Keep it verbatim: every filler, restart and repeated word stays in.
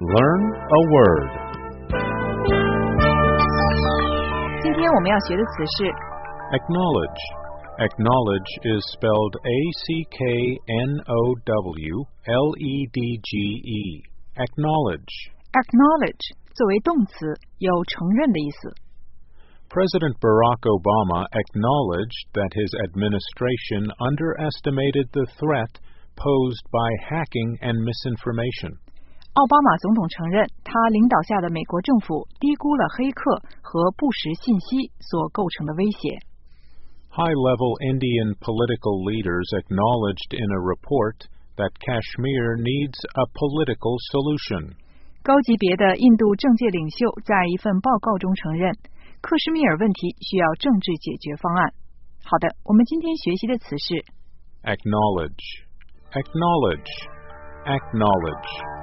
Learn a word. 今天我们要学的词是 Acknowledge. Acknowledge is spelled A C K N O W L E D G E. Acknowledge. acknowledge 作为动词，有承认的意思。 President Barack Obama acknowledged that his administration underestimated the threat posed by hacking and misinformation. 奥巴马总统承认，他领导下的美国政府低估了黑客和不实信息所构成的威胁。 High-level Indian political leaders acknowledged in a report that Kashmir needs a political solution. 高级别的印度政界领袖在一份报告中承认，克什米尔问题需要政治解决方案。好的，我们今天学习的词是 Acknowledge. Acknowledge. Acknowledge.